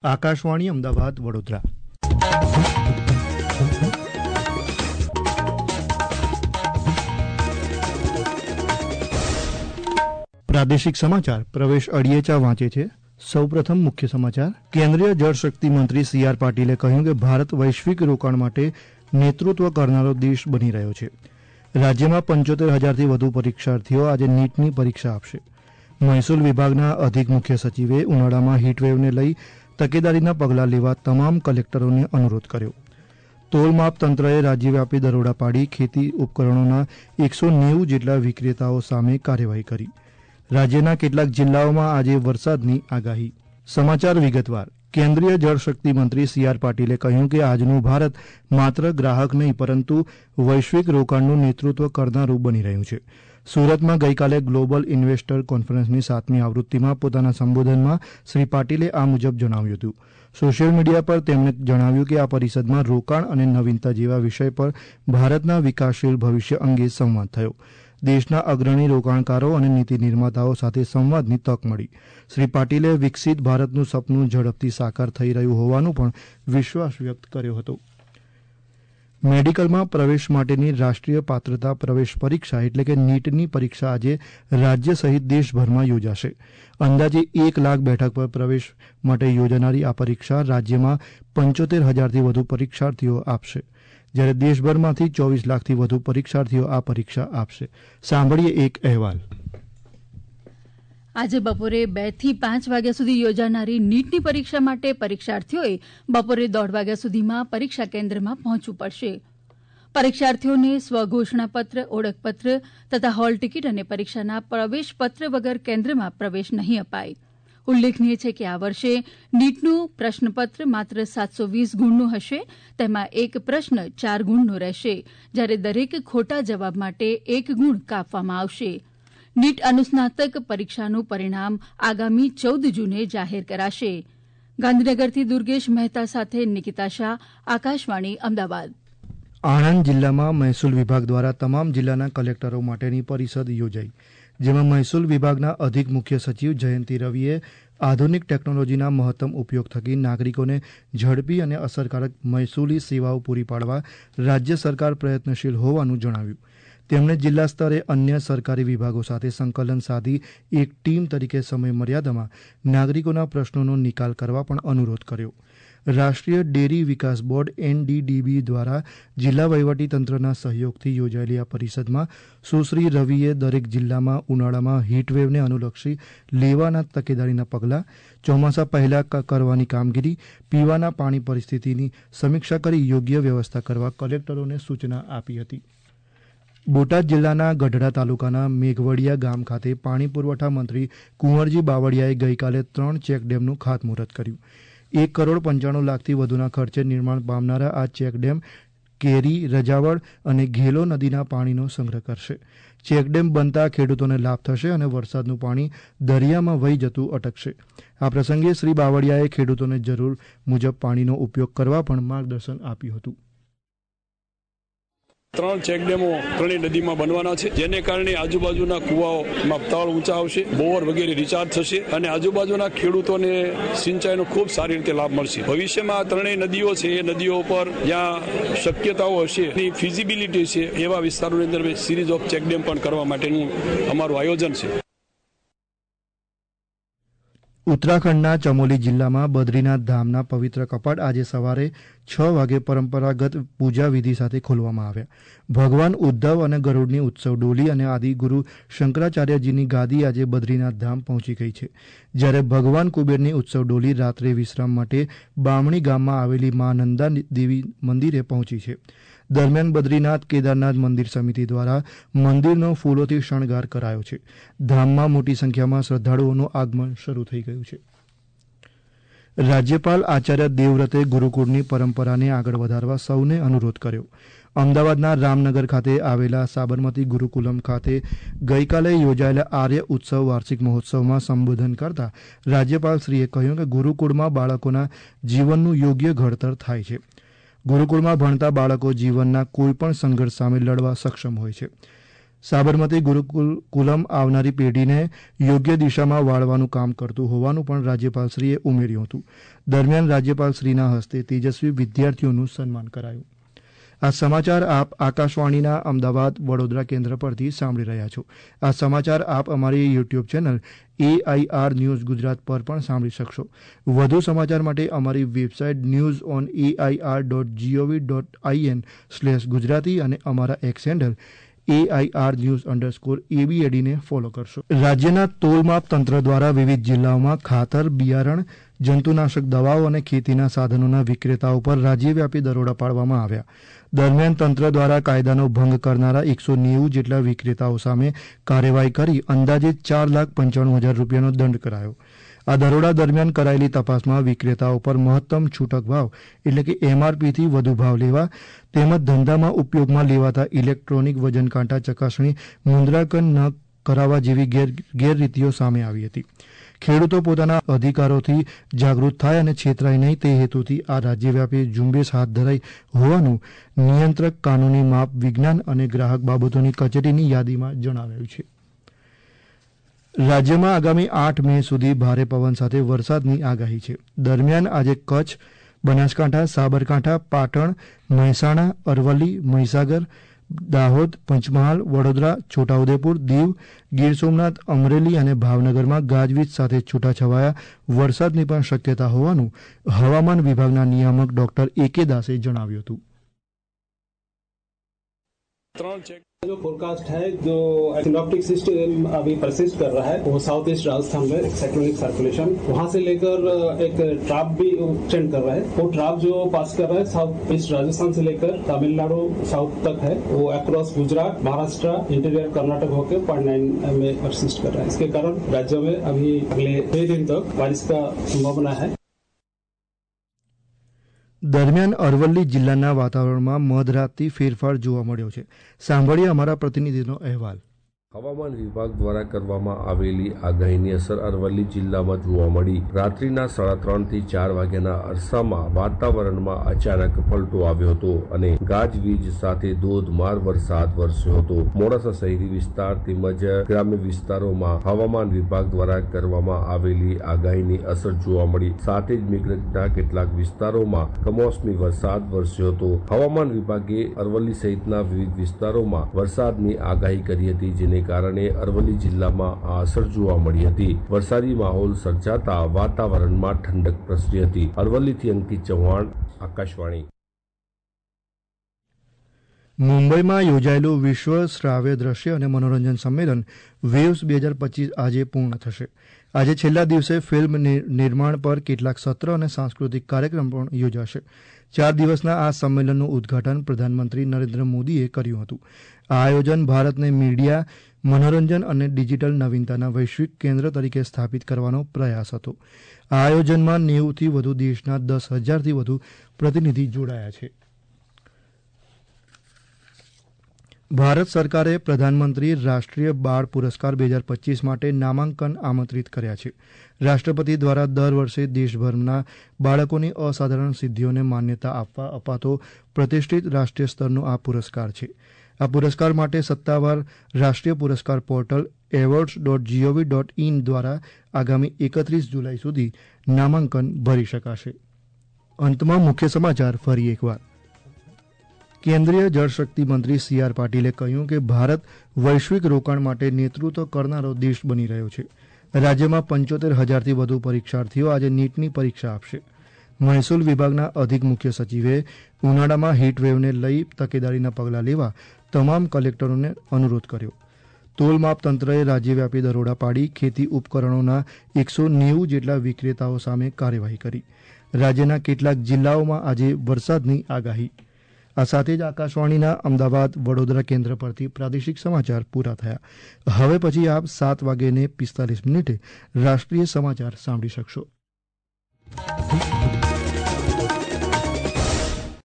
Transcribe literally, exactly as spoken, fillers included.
આકાશવાણી અમદાવાદ વડોદરા. પ્રાદેશિક સમાચાર પ્રવેશ અડિયેચા વાંચે છે. સૌપ્રથમ મુખ્ય સમાચાર. કેન્દ્રીય જળશક્તિ મંત્રી સી આર પાટીલે કહ્યું કે ભારત વૈશ્વિક રોકાણ માટે નેતૃત્વ કરનારો દેશ બની રહ્યો છે. રાજ્યમાં પંચોતેર હજારથી વધુ પરીક્ષાર્થીઓ આજે નીટની પરીક્ષા આપશે. મહેસૂલ વિભાગના અધિક મુખ્ય સચિવે ઉનાળામાં હીટવેવને લઈ તકેદારીના પગલાં લેવા તમામ કલેક્ટરોને અનુરોધ કર્યો. તોલમાપ તંત્રએ રાજ્યવ્યાપી દરોડા પાડી ખેતી ઉપકરણોના એકસો નેવું જેટલા વિક્રેતાઓ સામે કાર્યવાહી કરી. રાજ્યના કેટલાક જિલ્લાઓમાં આજે વરસાદની આગાહી. સમાચાર વિગતવાર. કેન્દ્રીય જળશક્તિ મંત્રી સી આર પાટીલે કહ્યું કે આજનું ભારત માત્ર ગ્રાહક નહીં પરંતુ વૈશ્વિક રોકાણનું નેતૃત્વ કરનારું બની રહ્યું છે. સુરતમાં ગઈકાલે ગ્લોબલ ઇન્વેસ્ટર કોન્ફરન્સની સાતમી આવૃત્તિમાં પોતાના સંબોધનમાં શ્રી પાટીલે આ મુજબ જણાવ્યું હતું. સોશિયલ મીડિયા પર તેમણે જણાવ્યું કે આ પરિષદમાં રોકાણ અને નવીનતા જેવા વિષય પર ભારતના વિકાસશીલ ભવિષ્ય અંગે સંવાદ થયો. દેશના અગ્રણી રોકાણકારો અને નીતિ નિર્માતાઓ સાથે સંવાદની તક મળી. શ્રી પાટીલે વિકસિત ભારતનું સપનું ઝડપથી સાકાર થઈ રહ્યું હોવાનું પણ વિશ્વાસ વ્યક્ત કર્યો હતો. મેડિકલમાં પ્રવેશ માટેની રાષ્ટ્રીય પાત્રતા પ્રવેશ પરીક્ષા એટલે કે નીટની પરીક્ષા આજે રાજ્ય સહિત દેશભરમાં યોજાશે. અંદાજે એક લાખ બેઠક પર પ્રવેશ માટે યોજાનારી આ પરીક્ષા રાજ્યમાં પંચોતેર હજારથી વધુ પરીક્ષાર્થીઓ આપશે, જ્યારે દેશભરમાંથી ચોવીસ લાખથી વધુ પરીક્ષાર્થીઓ આ પરીક્ષા આપશે. સાંભળીએ એક અહેવાલ. આજે બપોરે બે થી પાંચ વાગ્યા સુધી યોજાનારી નીટની પરીક્ષા માટે પરીક્ષાર્થીઓએ બપોરે દોઢ વાગ્યા સુધીમાં પરીક્ષા કેન્દ્રમાં પહોંચવું પડશે. પરીક્ષાર્થીઓને સ્વઘોષણાપત્ર, ઓળખપત્ર તથા હોલ ટિકિટ અને પરીક્ષાના પ્રવેશપત્ર વગર કેન્દ્રમાં પ્રવેશ નહીં અપાય. ઉલ્લેખનીય છે કે આ વર્ષે નીટનું પ્રશ્નપત્ર માત્ર સાતસો વીસ ગુણનું હશે. તેમાં એક પ્રશ્ન ચાર ગુણનો રહેશે, જ્યારે દરેક ખોટા જવાબ માટે એક ગુણ કાપવામાં આવશે. નીટ અનુસ્નાતક પરીક્ષાનું પરિણામ આગામી ચૌદ જૂને જાહેર કરાશે. ગાંધીનગરથી દુર્ગેશ મહેતા સાથે નિકિતા શાહ, આકાશવાણી અમદાવાદ. આણંદ જિલ્લામાં મહેસૂલ વિભાગ દ્વારા તમામ જિલ્લાના કલેક્ટરો માટેની પરિષદ યોજાઈ, જેમાં મહેસૂલ વિભાગના અધિક મુખ્ય સચિવ જયંતિ રવિએ આધુનિક ટેકનોલોજીના મહત્તમ ઉપયોગ થકી નાગરિકોને ઝડપી અને અસરકારક મહેસૂલી સેવાઓ પૂરી પાડવા રાજ્ય સરકાર પ્રયત્નશીલ હોવાનું જણાવ્યું. તેમણે જિલ્લા સ્તરે અન્ય સરકારી વિભાગો સાથે સંકલન સાધી એક ટીમ તરીકે સમય મર્યાદામાં નાગરિકોના પ્રશ્નોનો નિકાલ કરવા પણ અનુરોધ કર્યો. રાષ્ટ્રીય ડેરી વિકાસ board N D D B દ્વારા જિલ્લા વહીવટીતંત્રના સહયોગથી યોજાયેલી આ પરિષદમાં સુશ્રી રવિએ દરેક જિલ્લામાં ઉનાળામાં હીટવેવને અનુલક્ષી લેવાના તકેદારીના પગલાં, ચોમાસા પહેલા કરવાની કામગીરી, પીવાના પાણી પરિસ્થિતિની સમીક્ષા કરી યોગ્ય વ્યવસ્થા કરવા કલેક્ટરોને સૂચના આપી હતી. બોટાદ જિલ્લાના ગઢડા તાલુકાના મેઘવડિયા ગામ ખાતે પાણી પુરવઠા મંત્રી કુંવરજી બાવળિયાએ ગઈકાલે ત્રણ ચેકડેમનું ખાતમુહૂર્ત કર્યું. એક કરોડ પંચાણું લાખથી વધુના ખર્ચે નિર્માણ પામનારા આ ચેકડેમ કેરી, રજાવળ અને ઘેલો નદીના પાણીનો સંગ્રહ કરશે. ચેકડેમ બનતા ખેડૂતોને લાભ થશે અને વરસાદનું પાણી દરિયામાં વહી જતું અટકશે. આ પ્રસંગે શ્રી બાવળિયાએ ખેડૂતોને જરૂર મુજબ પાણીનો ઉપયોગ કરવા પણ માર્ગદર્શન આપ્યું હતું. ત્રણ ચેકડેમો ત્રણેય નદીમાં બનવાના છે, જેને કારણે આજુબાજુના કુવાઓમાં તળ ઊંચા આવશે, બોર વગેરે રિચાર્જ થશે અને આજુબાજુના ખેડૂતોને સિંચાઈનો ખૂબ સારી રીતે લાભ મળશે. ભવિષ્યમાં ત્રણેય નદીઓ છે, એ નદીઓ પર જ્યાં શક્યતાઓ હશે, એની ફિઝિબિલિટી છે, એવા વિસ્તારોની અંદર સિરીઝ ઓફ ચેકડેમ પણ કરવા માટેનું અમારું આયોજન છે. ઉત્તરાખંડના ચમોલી જિલ્લામાં બદ્રીનાથ ધામના પવિત્ર કપાટ આજે સવારે છ વાગે પરંપરાગત પૂજા વિધિ સાથે ખોલવામાં આવ્યા. ભગવાન ઉદ્ધવ અને ગરુડની ઉત્સવ ડોલી અને આદિગુરુ શંકરાચાર્યજીની ગાદી આજે બદ્રીનાથ ધામ પહોંચી ગઈ છે, જ્યારે ભગવાન કુબેરની ઉત્સવ ડોલી રાત્રે વિશ્રામ માટે બામણી ગામમાં આવેલી મા નંદા દેવી મંદિરે પહોંચી છે. દરમિયાન બદ્રીનાથ કેદારનાથ મંદિર સમિતિ દ્વારા મંદિરનો ફૂલોથી શણગાર કરાયો છે. ધામમાં મોટી સંખ્યામાં શ્રદ્ધાળુઓનું આગમન શરૂ થઈ ગયું છે. રાજ્યપાલ આચાર્ય દેવવ્રતે ગુરુકુળની પરંપરાને આગળ વધારવા સૌને અનુરોધ કર્યો. અમદાવાદના રામનગર ખાતે આવેલા સાબરમતી ગુરુકુલમ ખાતે ગઈકાલે યોજાયેલા આર્ય ઉત્સવ વાર્ષિક મહોત્સવમાં સંબોધન કરતા રાજ્યપાલશ્રીએ કહ્યું કે ગુરુકુળમાં બાળકોના જીવનનું યોગ્ય ઘડતર થાય છે. ગુરુકુળમાં ભણતા બાળકો જીવનના કોઈપણ સંઘર્ષ સામે લડવા સક્ષમ હોય છે. સાબરમતી ગુરુકુલમ આવનારી પેઢીને યોગ્ય દિશામાં વાળવાનું કામ કરતું હોવાનું પણ રાજ્યપાલશ્રીએ ઉમેર્યું હતું. દરમિયાન રાજ્યપાલશ્રીના હસ્તે તેજસ્વી વિદ્યાર્થીઓનું સન્માન કરાયું. આ સમાચાર આપ આકાશવાણીના અમદાવાદ વડોદરા કેન્દ્ર પરથી સાંભળી રહ્યા છો. આ સમાચાર આપ અમારી YouTube channel AIR news Gujarat પર પણ સાંભળી શકશો. વધુ સમાચાર માટે અમારી website news on AIR dot gov dot in slash Gujarati અને અમારા X handle AIR news underscore એબીએડીને ફોલો કરશો. રાજ્યના તોલમાપ તંત્ર દ્વારા વિવિધ જિલ્લાઓમાં ખાતર, બિયારણ, જંતુનાશક દવાઓ અને ખેતીના સાધનોના વિક્રેતાઓ પર રાજ્યવ્યાપી દરોડા પાડવામાં આવ્યા. દરમિયાન તંત્ર દ્વારા કાયદાનો ભંગ કરનારા એકસો નેવું જેટલા વિક્રેતાઓ સામે કાર્યવાહી કરી અંદાજે ચાર લાખ પંચાણું હજાર રૂપિયાનો દંડ કરાયો. આ દરોડા દરમિયાન કરાયેલી તપાસમાં વિક્રેતાઓ પર મહત્તમ છૂટક ભાવ એટલે કે એમઆરપીથી વધુ ભાવ લેવા તેમજ ધંધામાં ઉપયોગમાં લેવાતા ઇલેક્ટ્રોનિક વજન કાંટા ચકાસણી મુદ્રાંકન ન કરાવવા જેવી ગેરરીતિઓ સામે આવી હતી. ખેડૂતો પોતાના અધિકારોથી જાગૃત થાય અને છેતરાય નહીં તે હેતુથી આ રાજ્યવ્યાપી ઝુંબેશ હાથ ધરાઈ હોવાનું નિયંત્રક કાનૂની માપ વિજ્ઞાન અને ગ્રાહક બાબતોની કચેરીની યાદીમાં જણાવાયું છે. રાજ્યમાં આગામી આઠ મે સુધી ભારે પવન સાથે વરસાદની આગાહી છે. દરમિયાન આજે કચ્છ, બનાસકાંઠા, સાબરકાંઠા, પાટણ, મહેસાણા, અરવલ્લી, મહીસાગર, દાહોદ, પંચમહાલ, વડોદરા, છોટાઉદેપુર, દીવ, ગીર સોમનાથ, અમરેલી અને ભાવનગરમાં ગાજવીજ સાથે છૂટાછવાયા વરસાદની પણ શક્યતા હોવાનું હવામાન વિભાગના નિયામક ડોક્ટર એ કે દાસે જણાવ્યું હતું. जो फोरकास्ट है, जो सिनॉप्टिक सिस्टम अभी परसिस्ट कर रहा है, वो साउथ ईस्ट राजस्थान में साइक्लोनिक सर्कुलेशन वहां से लेकर एक ट्राप भी एक्सटेंड कर रहा है. वो ट्राप जो पास कर रहा है साउथ ईस्ट राजस्थान से लेकर तमिलनाडु साउथ तक है, वो अक्रॉस गुजरात, महाराष्ट्र, इंटीरियर कर्नाटक होकर पॉइंट नाइन में परसिस्ट कर रहा है. इसके कारण राज्यों में अभी अगले छह दिन तक बारिश का संभावना है. દરમિયાન અરવલ્લી જિલ્લાના વાતાવરણમાં મધરાતથી ફેરફાર જોવા મળ્યો છે. સાંભળીએ અમારા પ્રતિનિધિનો અહેવાલ. હવામાન વિભાગ દ્વારા કરવામાં આવેલી આગાહીની અસર અરવલ્લી જિલ્લામાં જોવા મળી. રાત્રિના સાડા ત્રણ થી ચાર વાગ્યાના અરસામાં વાતાવરણમાં અચાનક પલટો આવ્યો હતો અને ગાજવીજ સાથે ધોધમાર વરસાદ વરસ્યો હતો. મોડાસા શહેરી વિસ્તાર તેમજ ગ્રામ્ય વિસ્તારોમાં હવામાન વિભાગ દ્વારા કરવામાં આવેલી આગાહીની અસર જોવા મળી. સાથે જ મેઘરજના કેટલાક વિસ્તારોમાં કમોસમી વરસાદ વરસ્યો હતો. હવામાન વિભાગે અરવલ્લી સહિતના વિવિધ વિસ્તારોમાં વરસાદની આગાહી કરી હતી, જેને કારણે અરવલ્લી જિલ્લામાં આ અસર જોવા મળી હતી. વરસાદી માહોલ સર્જાતા વાતાવરણમાં ઠંડક પ્રસરી હતી. અરવલ્લીથી અંકિત ચૌહાણ, આકાશવાણી. મુંબઈમાં યોજાયેલું વિશ્વ શ્રાવ્ય દ્રશ્ય અને મનોરંજન સંમેલન વેવ્સ બે હજાર પચીસ આજે પૂર્ણ થશે. આજે છેલ્લા દિવસે ફિલ્મ નિર્માણ પર કેટલાક સત્ર અને સાંસ્કૃતિક કાર્યક્રમ પણ યોજાશે. ચાર દિવસના આ સંમેલનનું ઉદઘાટન પ્રધાનમંત્રી નરેન્દ્ર મોદીએ કર્યું હતું. આ આયોજન ભારતને મીડિયા, મનોરંજન અને ડિજિટલ નવીનતાના વૈશ્વિક કેન્દ્ર તરીકે સ્થાપિત કરવાનો પ્રયાસ હતો. આ આયોજનમાં નેવુંથી વધુ દેશના દસ હજારથી વધુ પ્રતિનિધિ જોડાયા છે. ભારત સરકારે પ્રધાનમંત્રી રાષ્ટ્રીય બાળ પુરસ્કાર બે હજાર પચીસ માટે નામાંકન આમંત્રિત કર્યા છે. રાષ્ટ્રપતિ દ્વારા દર વર્ષે દેશભરના બાળકોની અસાધારણ સિદ્ધિઓને માન્યતા આપવા અપાતો પ્રતિષ્ઠિત રાષ્ટ્રીય સ્તરનો આ પુરસ્કાર છે. આ પુરસ્કાર માટે સત્તાવાર રાષ્ટ્રીય પુરસ્કાર portal awards dot gov dot in દ્વારા આગામી એકત્રીસ જુલાઈ સુધી નામાંકન ભરી શકાશે. અંતમાં મુખ્ય સમાચાર ફરી એકવાર. કેન્દ્રીય જળશક્તિ મંત્રી સી આર પાટીલે કહ્યું કે ભારત વૈશ્વિક રોકાણ માટે નેતૃત્વ કરનારો દેશ બની રહ્યો છે. રાજ્યમાં પંચોતેર હજારથી વધુ પરીક્ષાર્થીઓ આજે નીટની પરીક્ષા આપશે. મહેસૂલ વિભાગના અધિક મુખ્ય સચિવે ઉનાળામાં હીટવેવને લઈ તકેદારીના પગલાં લેવા તમામ કલેક્ટરોને અનુરોધ કર્યો. તોલમાપ તંત્રએ રાજ્યવ્યાપી દરોડા પાડી ખેતી ઉપકરણોના એકસો નેવું જેટલા વિક્રેતાઓ સામે કાર્યવાહી કરી. રાજ્યના કેટલાક જિલ્લાઓમાં આજે વરસાદની આગાહી. આ સાથે જ આકાશવાણીના અમદાવાદ વડોદરા કેન્દ્ર પરથી પ્રાદેશિક સમાચાર પૂરા થયા. હવે પછી આપ સાત વાગ્યે પિસ્તાલીસ મિનિટે રાષ્ટ્રીય સમાચાર સાંભળી શકશો.